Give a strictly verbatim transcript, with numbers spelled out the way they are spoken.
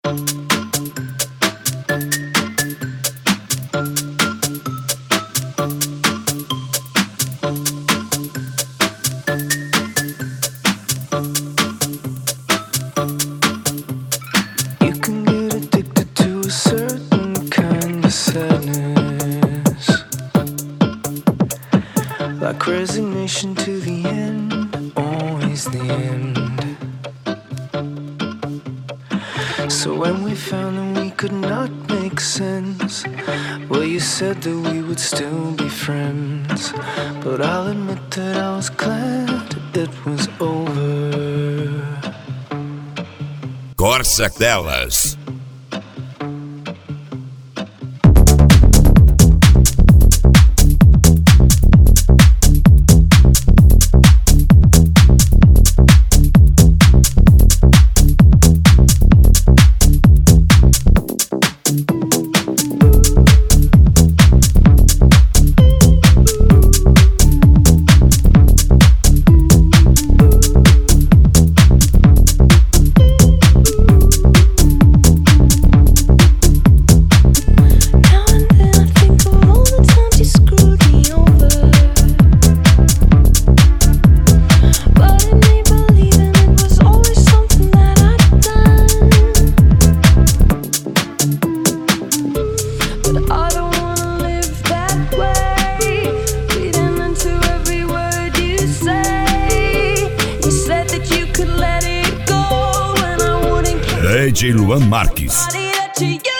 Like resignation to the end, always the end. So when we found that we could not make sense, well, you said that we would still be friends. But I'll admit that I was glad it was over. Corsa delas. D J Luan Marques.